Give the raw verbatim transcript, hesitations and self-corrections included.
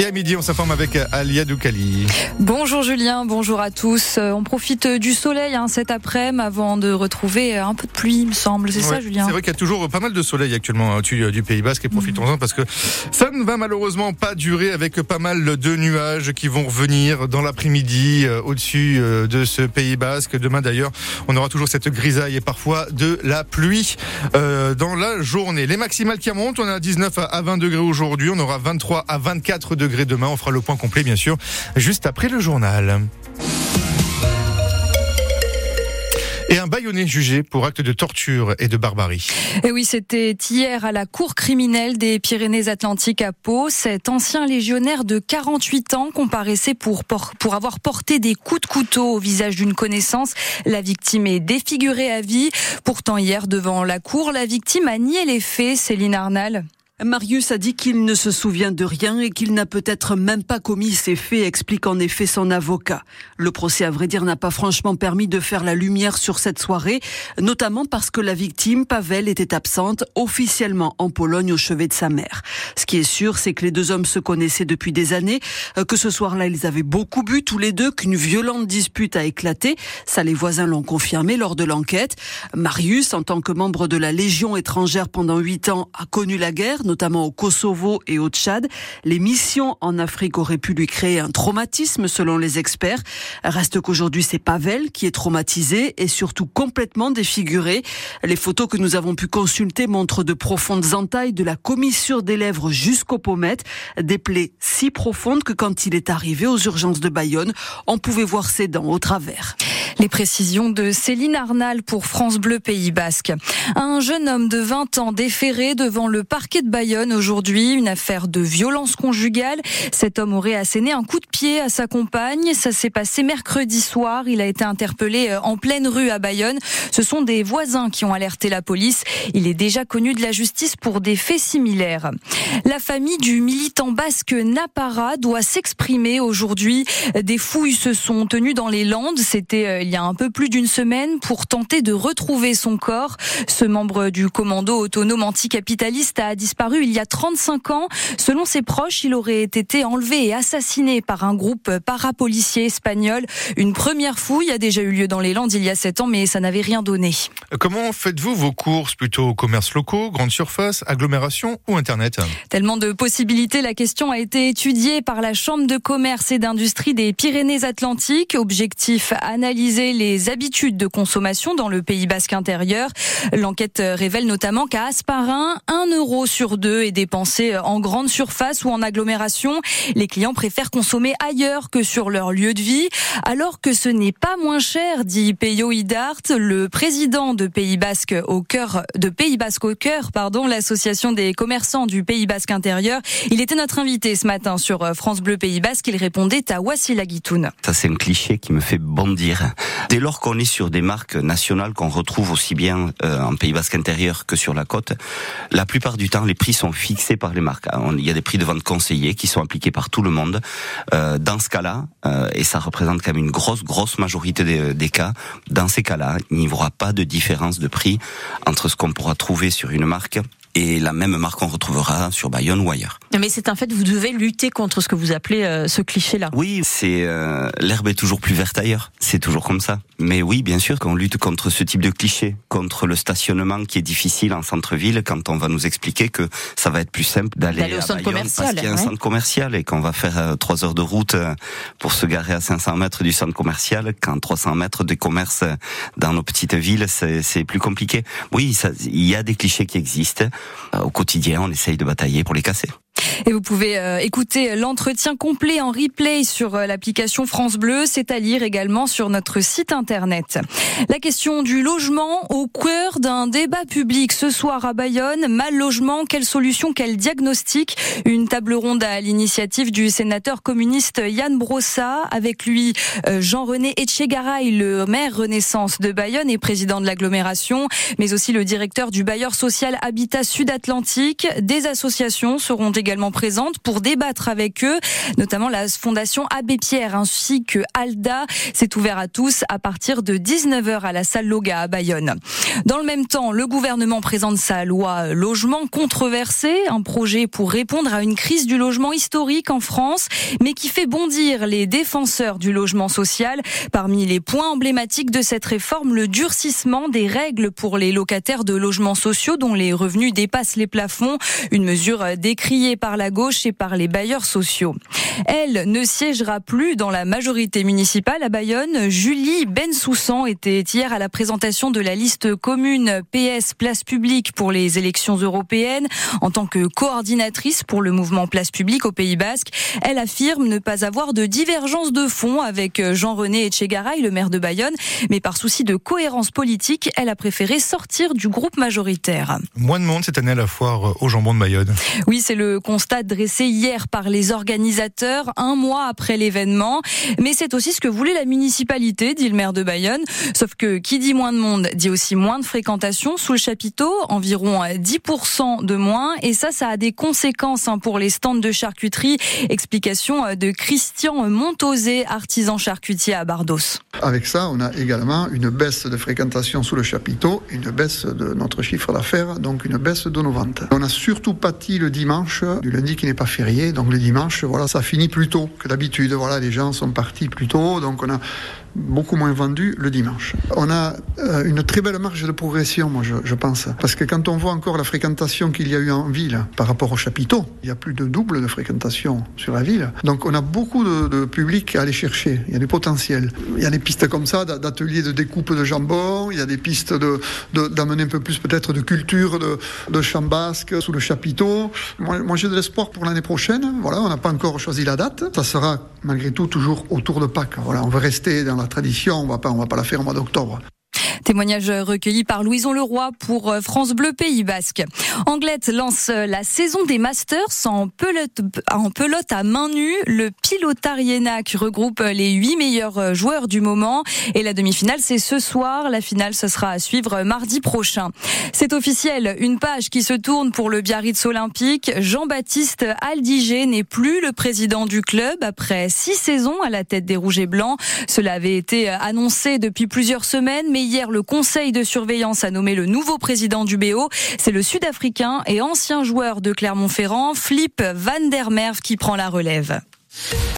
Et à midi, on s'informe avec Alia Doukali. Bonjour Julien, bonjour à tous. On profite du soleil hein, cet après-midi avant de retrouver un peu de pluie, il me semble. C'est ouais, ça, Julien? C'est vrai qu'il y a toujours pas mal de soleil actuellement au-dessus du Pays Basque et profitons-en mmh. parce que ça ne va malheureusement pas durer avec pas mal de nuages qui vont revenir dans l'après-midi au-dessus de ce Pays Basque. Demain d'ailleurs, on aura toujours cette grisaille et parfois de la pluie euh, dans la journée. Les maximales qui remontent, on a dix-neuf à vingt degrés aujourd'hui, on aura vingt-trois à vingt-quatre degrés demain. On fera le point complet, bien sûr, juste après le journal. Et un bâillonné jugé pour acte de torture et de barbarie. Et oui, c'était hier à la cour criminelle des Pyrénées-Atlantiques à Pau. Cet ancien légionnaire de quarante-huit ans comparaissait pour, pour avoir porté des coups de couteau au visage d'une connaissance. La victime est défigurée à vie. Pourtant, hier, devant la cour, la victime a nié les faits. Céline Arnal. Marius a dit qu'il ne se souvient de rien et qu'il n'a peut-être même pas commis ces faits, explique en effet son avocat. Le procès, à vrai dire, n'a pas franchement permis de faire la lumière sur cette soirée, notamment parce que la victime, Pavel, était absente officiellement en Pologne au chevet de sa mère. Ce qui est sûr, c'est que les deux hommes se connaissaient depuis des années, que ce soir-là, ils avaient beaucoup bu tous les deux, qu'une violente dispute a éclaté. Ça, les voisins l'ont confirmé lors de l'enquête. Marius, en tant que membre de la Légion étrangère pendant huit ans, a connu la guerre, notamment au Kosovo et au Tchad. Les missions en Afrique auraient pu lui créer un traumatisme, selon les experts. Reste qu'aujourd'hui, c'est Pavel qui est traumatisé et surtout complètement défiguré. Les photos que nous avons pu consulter montrent de profondes entailles de la commissure des lèvres jusqu'aux pommettes, des plaies si profondes que quand il est arrivé aux urgences de Bayonne, on pouvait voir ses dents au travers. Les précisions de Céline Arnal pour France Bleu Pays Basque. Un jeune homme de vingt ans déféré devant le parquet de Bayonne aujourd'hui, une affaire de violence conjugale. Cet homme aurait asséné un coup de pied à sa compagne. Ça s'est passé mercredi soir. Il a été interpellé en pleine rue à Bayonne. Ce sont des voisins qui ont alerté la police. Il est déjà connu de la justice pour des faits similaires. La famille du militant basque Napara doit s'exprimer aujourd'hui. Des fouilles se sont tenues dans les Landes. C'était il y a un peu plus d'une semaine pour tenter de retrouver son corps. Ce membre du commando autonome anticapitaliste a disparu il y a trente-cinq ans. Selon ses proches, il aurait été enlevé et assassiné par un groupe parapolicier espagnol. Une première fouille a déjà eu lieu dans les Landes il y a sept ans, mais ça n'avait rien donné. Comment faites-vous vos courses? Plutôt commerces locaux, grandes surfaces, agglomération ou Internet? Tellement de possibilités, la question a été étudiée par la Chambre de commerce et d'industrie des Pyrénées-Atlantiques. Objectif, analyser les habitudes de consommation dans le Pays Basque intérieur. L'enquête révèle notamment qu'à Hasparren, un euro sur deux est dépensé en grande surface ou en agglomération. Les clients préfèrent consommer ailleurs que sur leur lieu de vie, alors que ce n'est pas moins cher, dit Peyo Hidart, le président de Pays Basque au cœur, de Pays Basque au cœur, pardon, l'association des commerçants du Pays Basque intérieur. Il était notre invité ce matin sur France Bleu Pays Basque. Il répondait à Wassila Guitoun. Ça, c'est un cliché qui me fait bondir. Dès lors qu'on est sur des marques nationales qu'on retrouve aussi bien euh, en Pays Basque intérieur que sur la côte, la plupart du temps, les prix sont fixés par les marques. Il y a des prix de vente conseillés qui sont appliqués par tout le monde. Euh, dans ce cas-là, euh, et ça représente quand même une grosse, grosse majorité des, des cas, dans ces cas-là, il n'y aura pas de différence de prix entre ce qu'on pourra trouver sur une marque et la même marque qu'on retrouvera sur Bayonne ou ailleurs. Mais c'est un fait, vous devez lutter contre ce que vous appelez euh, ce cliché-là. Oui, c'est euh, l'herbe est toujours plus verte ailleurs. C'est toujours comme ça. Mais oui, bien sûr qu'on lutte contre ce type de cliché, contre le stationnement qui est difficile en centre-ville, quand on va nous expliquer que ça va être plus simple d'aller, d'aller au à centre Bayonne commercial, parce qu'il y a un ouais. centre commercial et qu'on va faire euh, trois heures de route euh, pour se garer à cinq cents mètres du centre commercial, quand trois cents mètres de commerce euh, dans nos petites villes, c'est, c'est plus compliqué. Oui, ça, il y a des clichés qui existent. Euh, au quotidien, on essaye de batailler pour les casser. Et vous pouvez euh, écouter l'entretien complet en replay sur euh, l'application France Bleu. C'est à lire également sur notre site internet. La question du logement au cœur d'un débat public ce soir à Bayonne. Mal logement, quelle solution, quel diagnostic? Une table ronde à l'initiative du sénateur communiste Yann Brossa. Avec lui, euh, Jean-René Etchegaray, le maire Renaissance de Bayonne et président de l'agglomération, mais aussi le directeur du bailleur social Habitat Sud-Atlantique. Des associations seront également également présentes pour débattre avec eux, notamment la Fondation Abbé Pierre ainsi que ALDA. C'est ouvert à tous à partir de dix-neuf heures à la salle Loga à Bayonne. Dans le même temps, le gouvernement présente sa loi logement controversée, un projet pour répondre à une crise du logement historique en France, mais qui fait bondir les défenseurs du logement social. Parmi les points emblématiques de cette réforme, le durcissement des règles pour les locataires de logements sociaux dont les revenus dépassent les plafonds, une mesure décriée par la gauche et par les bailleurs sociaux. Elle ne siégera plus dans la majorité municipale à Bayonne. Julie Bensoussan était hier à la présentation de la liste commune P S Place Publique pour les élections européennes. En tant que coordinatrice pour le mouvement Place Publique au Pays Basque, elle affirme ne pas avoir de divergence de fond avec Jean-René Etchegaray, le maire de Bayonne, mais par souci de cohérence politique, elle a préféré sortir du groupe majoritaire. Moins de monde cette année à la foire au jambon de Bayonne. Oui, c'est le constat dressé hier par les organisateurs, un mois après l'événement. Mais c'est aussi ce que voulait la municipalité, dit le maire de Bayonne. Sauf que qui dit moins de monde, dit aussi moins de fréquentation sous le chapiteau, environ dix pour cent de moins. Et ça, ça a des conséquences pour les stands de charcuterie. Explication de Christian Montosé, artisan charcutier à Bardos. Avec ça, on a également une baisse de fréquentation sous le chapiteau, une baisse de notre chiffre d'affaires, donc une baisse de nos ventes. On a surtout pâti le dimanche, du lundi qui n'est pas férié, donc le dimanche, voilà, ça finit plus tôt que d'habitude. Voilà, les gens sont partis plus tôt, donc on a beaucoup moins vendu le dimanche. On a euh, une très belle marge de progression, moi je, je pense, parce que quand on voit encore la fréquentation qu'il y a eu en ville par rapport au chapiteau, il y a plus de double de fréquentation sur la ville. Donc on a beaucoup de, de public à aller chercher. Il y a du potentiel. Il y a des pistes comme ça d'ateliers de découpe de jambon. Il y a des pistes de, de, d'amener un peu plus peut-être de culture de, de chant basque sous le chapiteau. Moi, moi j'ai de l'espoir pour l'année prochaine. Voilà, on n'a pas encore choisi la date. Ça sera malgré tout toujours autour de Pâques. Voilà, on veut rester dans la tradition. On va pas, on va pas la faire au mois d'octobre. Témoignage recueilli par Louison Leroy pour France Bleu Pays Basque. Anglet lance la saison des Masters en pelote, en pelote à main nue. Le Pilotariena regroupe les huit meilleurs joueurs du moment. Et la demi-finale, c'est ce soir. La finale, ce sera à suivre mardi prochain. C'est officiel, une page qui se tourne pour le Biarritz Olympique. Jean-Baptiste Aldiger n'est plus le président du club après six saisons à la tête des Rouges et Blancs. Cela avait été annoncé depuis plusieurs semaines, mais hier, le conseil de surveillance a nommé le nouveau président du B O. C'est le Sud-Africain et ancien joueur de Clermont-Ferrand, Flip van der Merwe, qui prend la relève.